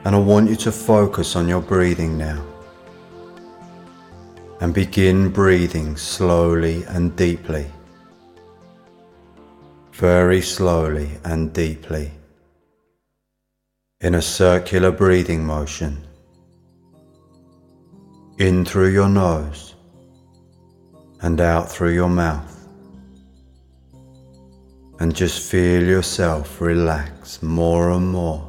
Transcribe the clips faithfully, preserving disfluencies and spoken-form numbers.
And I want you to focus on your breathing now. And begin breathing slowly and deeply. Very slowly and deeply. In a circular breathing motion. In through your nose and out through your mouth. And just feel yourself relax more and more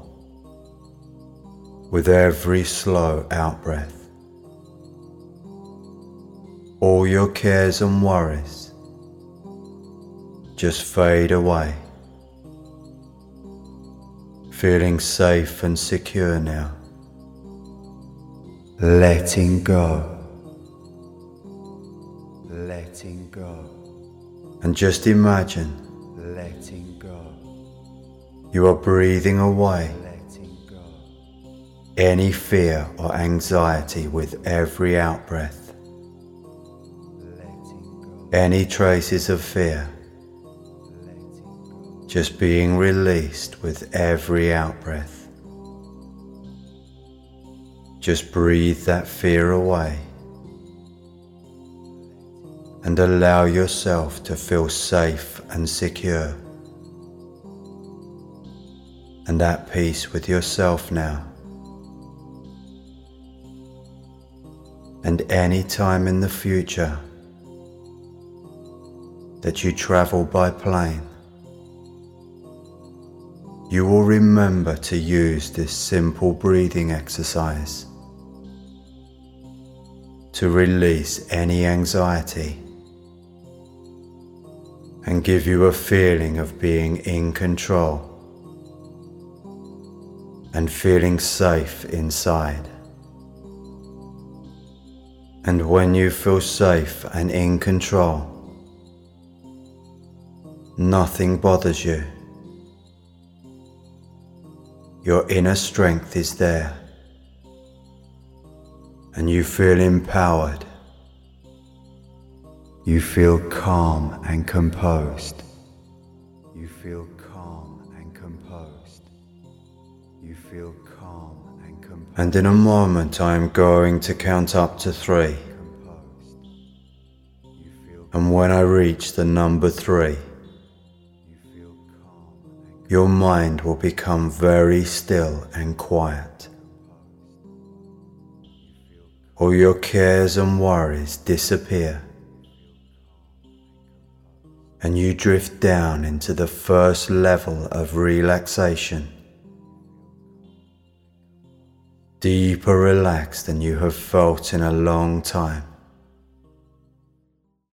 with every slow out-breath. All your cares and worries just fade away, feeling safe and secure now, letting go, letting go, and just imagine letting go. You are breathing away letting go any fear or anxiety with every out-breath. Any traces of fear just being released with every out-breath. Just breathe that fear away and allow yourself to feel safe and secure and at peace with yourself now. And any time in the future that you travel by plane, you will remember to use this simple breathing exercise to release any anxiety and give you a feeling of being in control and feeling safe inside. And when you feel safe and in control, nothing bothers you. Your inner strength is there, and you feel empowered. You feel calm and composed. You feel calm and composed. You feel calm and composed. And in a moment I am going to count up to three. And when I reach the number three, your mind will become very still and quiet. All your cares and worries disappear, and you drift down into the first level of relaxation, deeper relaxed than you have felt in a long time.